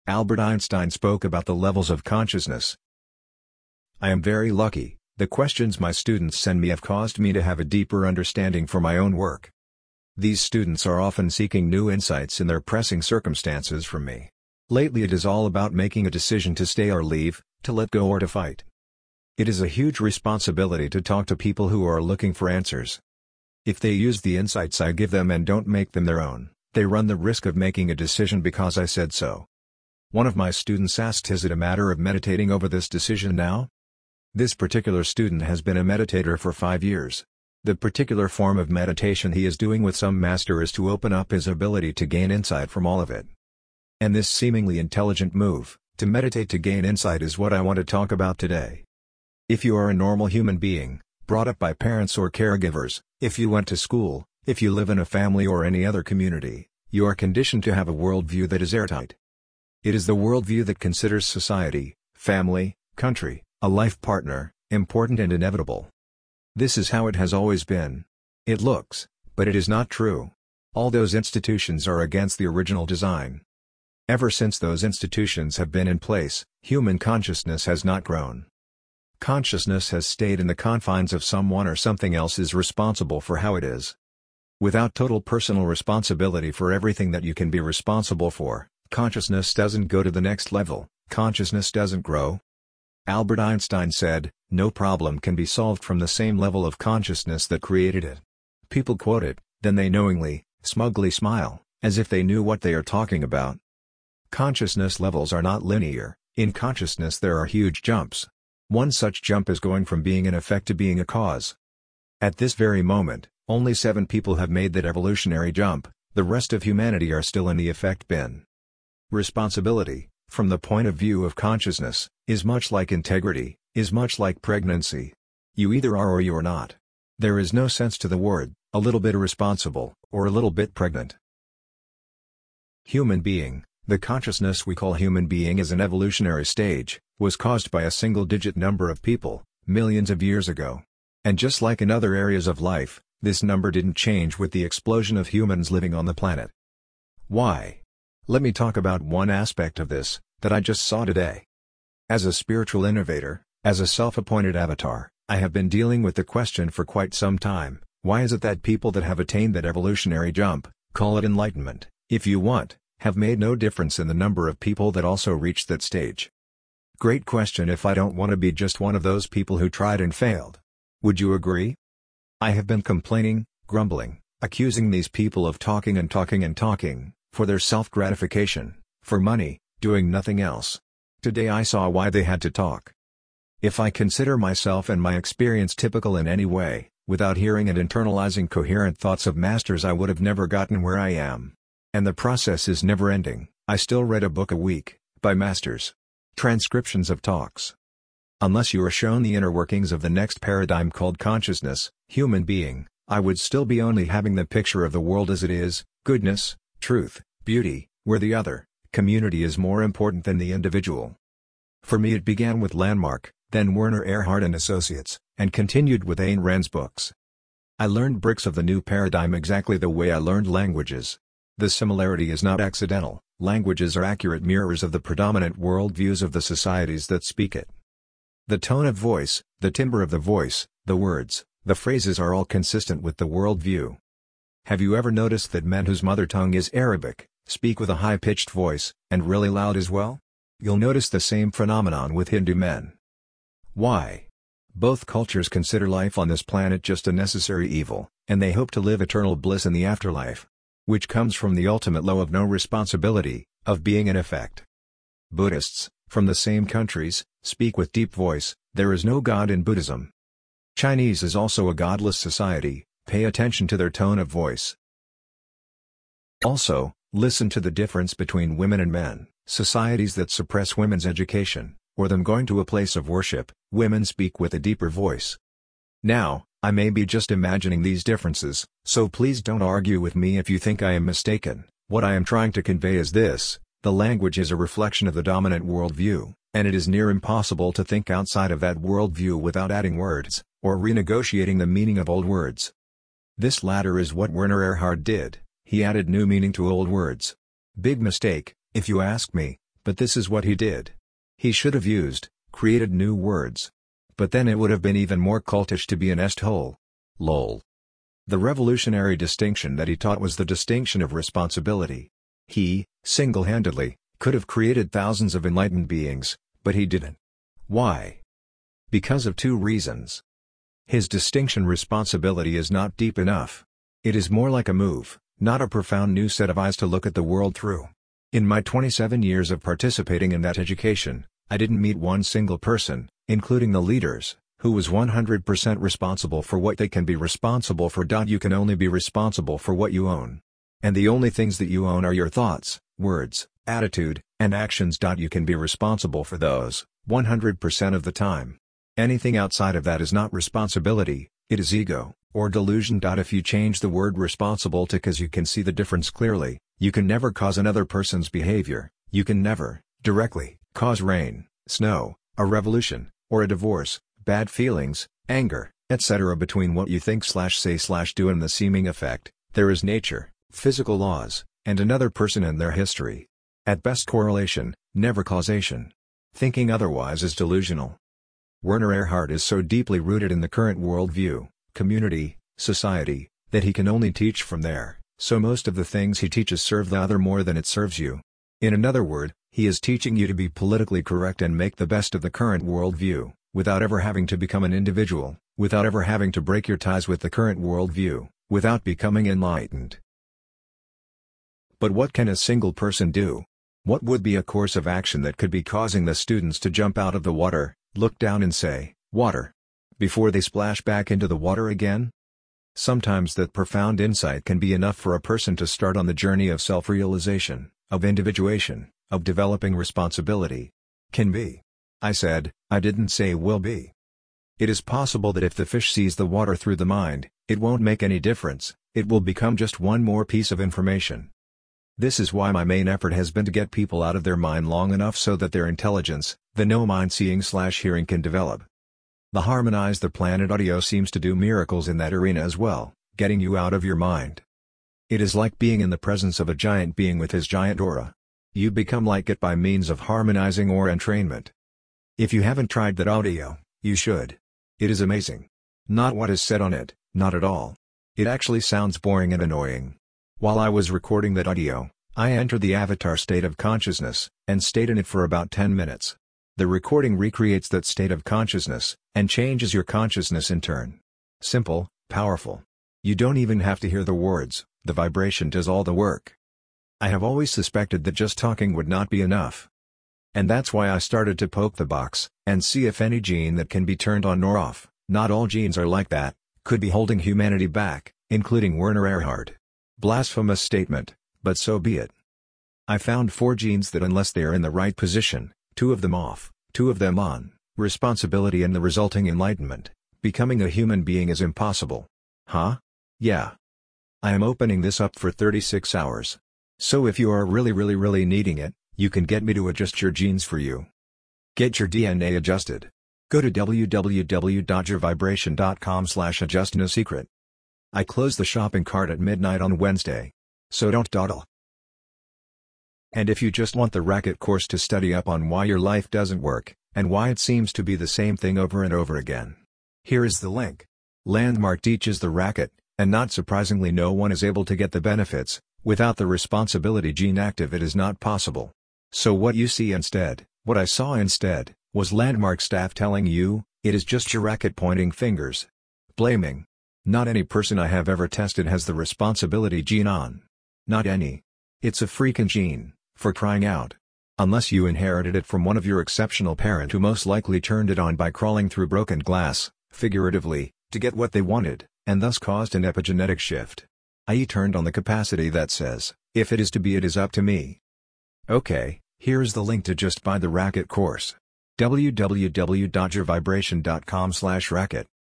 Albert Einstein spoke about the levels of consciousness. I am very lucky. The questions my students send me have caused me to have a deeper understanding for my own work. These students are often seeking new insights in their pressing circumstances from me. Lately it is all about making a decision to stay or leave, to let go or to fight. It is a huge responsibility to talk to people who are looking for answers. If they use the insights I give them and don't make them their own, they run the risk of making a decision because I said so. One of my students asked, is it a matter of meditating over this decision now? This particular student has been a meditator for 5 years. The particular form of meditation he is doing with some master is to open up his ability to gain insight from all of it. And this seemingly intelligent move, to meditate to gain insight, is what I want to talk about today. If you are a normal human being, brought up by parents or caregivers, if you went to school, if you live in a family or any other community, you are conditioned to have a worldview that is airtight. It is the worldview that considers society, family, country, a life partner, important and inevitable. This is how it has always been. It looks, but it is not true. All those institutions are against the original design. Ever since those institutions have been in place, human consciousness has not grown. Consciousness has stayed in the confines of someone or something else is responsible for how it is. Without total personal responsibility for everything that you can be responsible for, consciousness doesn't go to the next level, consciousness doesn't grow. Albert Einstein said, "No problem can be solved from the same level of consciousness that created it." People quote it, then they knowingly, smugly smile, as if they knew what they are talking about. Consciousness levels are not linear. In consciousness there are huge jumps. One such jump is going from being an effect to being a cause. At this very moment, only 7 people have made that evolutionary jump, the rest of humanity are still in the effect bin. Responsibility, from the point of view of consciousness, is much like integrity, is much like pregnancy. You either are or you are not. There is no sense to the word, a little bit irresponsible, or a little bit pregnant. Human being, the consciousness we call human being as an evolutionary stage, was caused by a single-digit number of people, millions of years ago. And just like in other areas of life, this number didn't change with the explosion of humans living on the planet. Why? Let me talk about one aspect of this, that I just saw today. As a spiritual innovator, as a self-appointed avatar, I have been dealing with the question for quite some time: why is it that people that have attained that evolutionary jump, call it enlightenment, if you want, have made no difference in the number of people that also reached that stage? Great question. If I don't want to be just one of those people who tried and failed. Would you agree? I have been complaining, grumbling, accusing these people of talking and talking and talking, for their self-gratification, for money, doing nothing else. Today I saw why they had to talk. If I consider myself and my experience typical in any way, without hearing and internalizing coherent thoughts of masters, I would have never gotten where I am. And the process is never-ending. I still read a book a week, by masters. Transcriptions of talks. Unless you are shown the inner workings of the next paradigm called consciousness, human being, I would still be only having the picture of the world as it is, goodness, truth, beauty, where the other, community, is more important than the individual. For me it began with Landmark, then Werner Erhard and Associates, and continued with Ayn Rand's books. I learned bricks of the new paradigm exactly the way I learned languages. The similarity is not accidental. Languages are accurate mirrors of the predominant worldviews of the societies that speak it. The tone of voice, the timbre of the voice, the words, the phrases are all consistent with the worldview. Have you ever noticed that men whose mother tongue is Arabic, speak with a high-pitched voice, and really loud as well? You'll notice the same phenomenon with Hindu men. Why? Both cultures consider life on this planet just a necessary evil, and they hope to live eternal bliss in the afterlife. Which comes from the ultimate law of no responsibility, of being an effect. Buddhists, from the same countries, speak with deep voice. There is no God in Buddhism. Chinese is also a godless society. Pay attention to their tone of voice. Also, listen to the difference between women and men. Societies that suppress women's education, or them going to a place of worship, women speak with a deeper voice. Now, I may be just imagining these differences, so please don't argue with me if you think I am mistaken. What I am trying to convey is this: the language is a reflection of the dominant worldview, and it is near impossible to think outside of that worldview without adding words, or renegotiating the meaning of old words. This latter is what Werner Erhard did. He added new meaning to old words. Big mistake, if you ask me, But this is what he did. He should have created new words. But then it would have been even more cultish to be an est-hole. Lol. The revolutionary distinction that he taught was the distinction of responsibility. He, single-handedly, could have created thousands of enlightened beings, but he didn't. Why? Because of two reasons. His distinction responsibility is not deep enough. It is more like a move, not a profound new set of eyes to look at the world through. In my 27 years of participating in that education, I didn't meet one single person, including the leaders, who was 100% responsible for what they can be responsible for. You can only be responsible for what you own. And the only things that you own are your thoughts, words, attitude, and actions. You can be responsible for those, 100% of the time. Anything outside of that is not responsibility, it is ego, or delusion. If you change the word responsible to cause you can see the difference clearly, you can never cause another person's behavior, you can never, directly, cause rain, snow, a revolution, or a divorce, bad feelings, anger, etc. Between what you think say do and the seeming effect, there is nature, physical laws, and another person and their history. At best correlation, never causation. Thinking otherwise is delusional. Werner Erhard is so deeply rooted in the current worldview, community, society, that he can only teach from there, so most of the things he teaches serve the other more than it serves you. In another word, he is teaching you to be politically correct and make the best of the current worldview, without ever having to become an individual, without ever having to break your ties with the current worldview, without becoming enlightened. But what can a single person do? What would be a course of action that could be causing the students to jump out of the water, look down and say, "Water," before they splash back into the water again? Sometimes that profound insight can be enough for a person to start on the journey of self-realization, of individuation, of developing responsibility. Can be. I said, I didn't say will be. It is possible that if the fish sees the water through the mind, it won't make any difference, it will become just one more piece of information. This is why my main effort has been to get people out of their mind long enough so that their intelligence, the no mind seeing/hearing, can develop. The Harmonize the Planet audio seems to do miracles in that arena as well, getting you out of your mind. It is like being in the presence of a giant being with his giant aura. You become like it by means of harmonizing aura entrainment. If you haven't tried that audio, you should. It is amazing. Not what is said on it, not at all. It actually sounds boring and annoying. While I was recording that audio, I entered the avatar state of consciousness, and stayed in it for about 10 minutes. The recording recreates that state of consciousness, and changes your consciousness in turn. Simple, powerful. You don't even have to hear the words, the vibration does all the work. I have always suspected that just talking would not be enough. And that's why I started to poke the box, and see if any gene that can be turned on or off, not all genes are like that, could be holding humanity back, including Werner Erhard. Blasphemous statement, but so be it. I found 4 genes that unless they are in the right position, 2 of them off, 2 of them on, responsibility and the resulting enlightenment, becoming a human being is impossible. Huh? Yeah. I am opening this up for 36 hours. So if you are really needing it, you can get me to adjust your genes for you. Get your DNA adjusted. Go to www.yourvibration.com/adjustnosecret. I close the shopping cart at midnight on Wednesday. So don't dawdle. And if you just want the racket course to study up on why your life doesn't work, and why it seems to be the same thing over and over again, here is the link. Landmark teaches the racket, and not surprisingly no one is able to get the benefits. Without the responsibility gene active it is not possible. So what you see instead, what I saw instead, was Landmark staff telling you, it is just your racket pointing fingers. Blaming. Not any person I have ever tested has the responsibility gene on. Not any. It's a freaking gene, for crying out. Unless you inherited it from one of your exceptional parent who most likely turned it on by crawling through broken glass, figuratively, to get what they wanted, and thus caused an epigenetic shift. I.e. turned on the capacity that says, if it is to be it is up to me. Okay, here's the link to just buy the racket course. www.yourvibration.com/racket